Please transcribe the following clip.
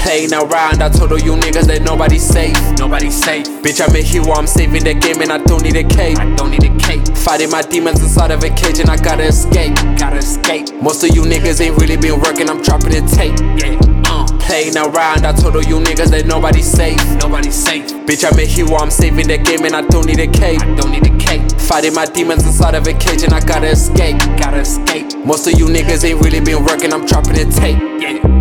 Playing around, I told all you niggas that nobody's safe. Nobody's safe. Bitch, I'm a hero, I'm saving the game and I don't need a cape. I don't need a cape. Fighting my demons inside of a cage and I gotta escape. Gotta escape. Most of you niggas ain't really been working, I'm dropping the tape. Yeah. Playing around, I told all you niggas that nobody's safe. Nobody's safe. Bitch, I'm a hero, I'm saving the game and I don't need a cape. I don't need a cape. Fighting my demons inside of a cage and I gotta escape. Gotta escape. Most of you niggas ain't really been working, I'm dropping the tape. Yeah.